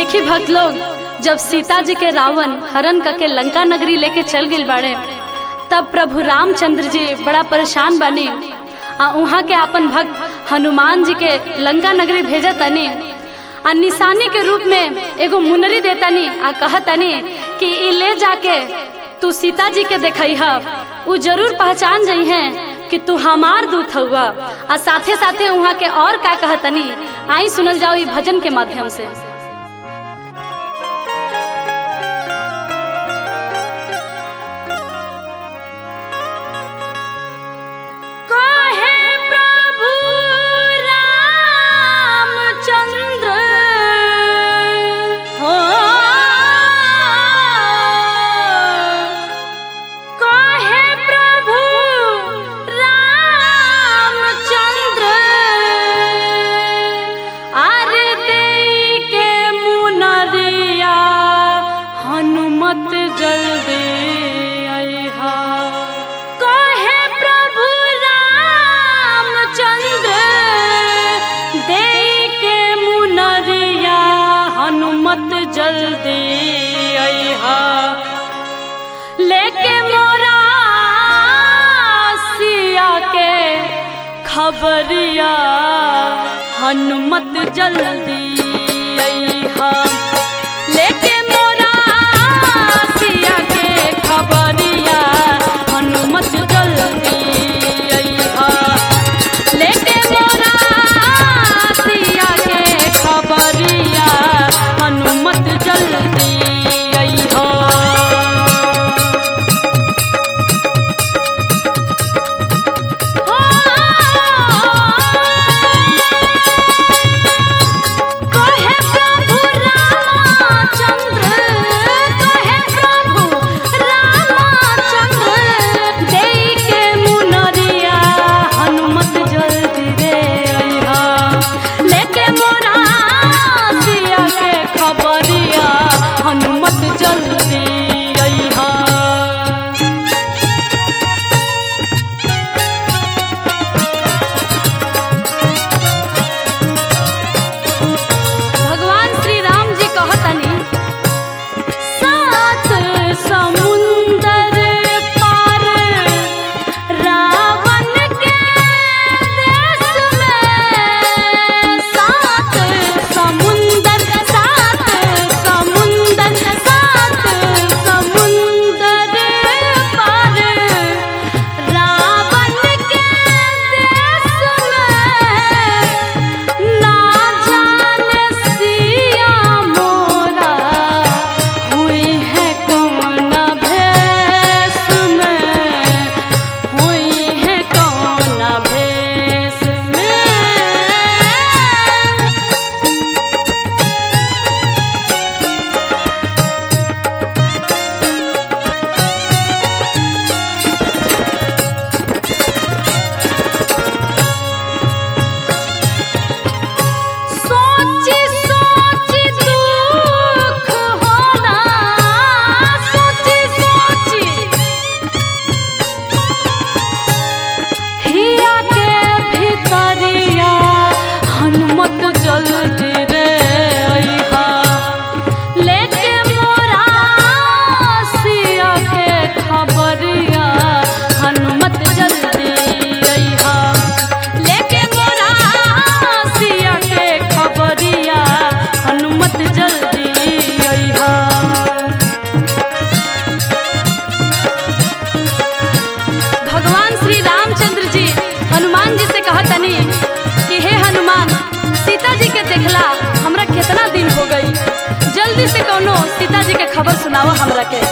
देखी भक्त लोग, जब सीता जी के रावण हरण करके लंका नगरी लेके चल गए बाड़े, तब प्रभु रामचंद्र जी बड़ा परेशान बनी। वहाँ के अपन भक्त हनुमान जी के लंका नगरी भेजा तनी, निशानी के रूप में एगो मुनरी देतानी, कहतनी कि ई ले जाके तू सीता जी के देखई है, वो जरूर पहचान जाई हैं कि तू हमार दूत हुआ। साथे साथे वहाँ के और का कहतनी, आई सुनल जाओ ई भजन के माध्यम से। जल्दी आइहा लेके मोरा सिया के खबरिया, हनुमत जल्दी आइहा लेके मोरा सिया के खबरिया, हनुमत जल्दी आइहा लेके मोरा सिया के खबरिया, हनुमत जल्दी आइहा। सीता जी के खबर सुनावा हमरा के।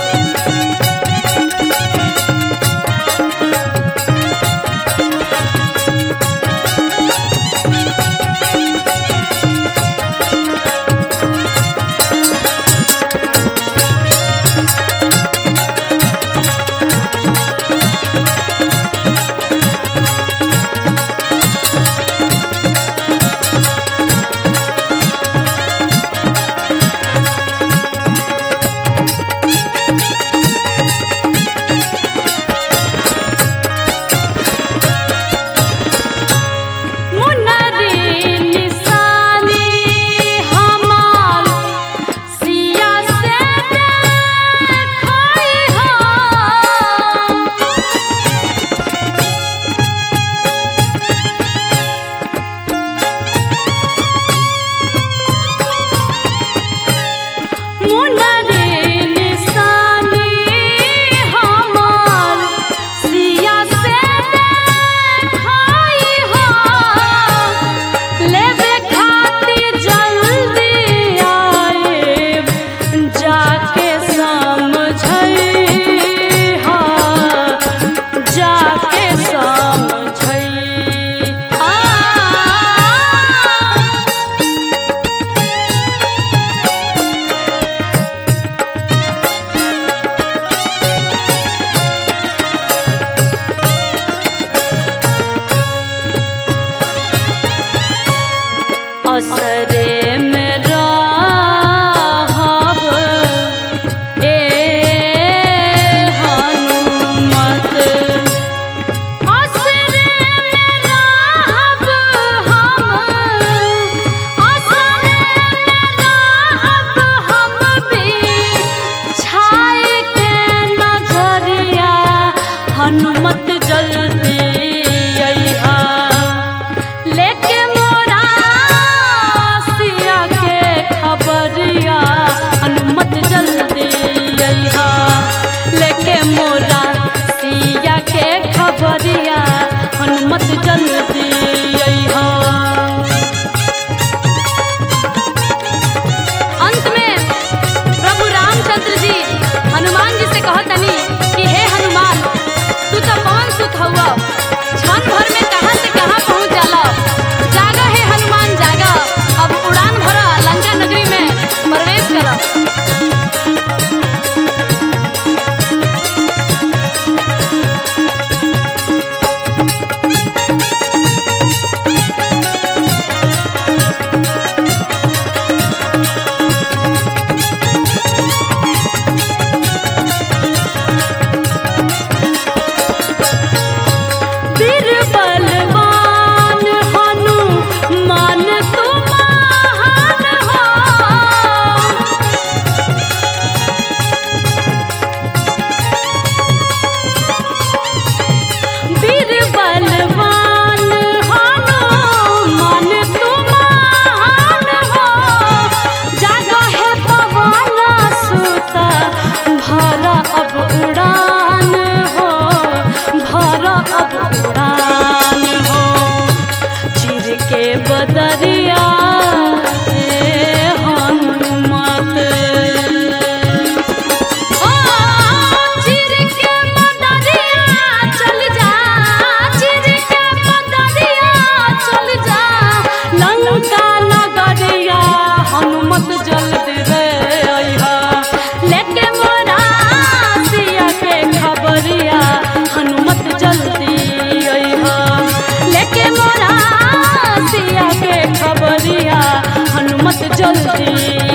जल्दी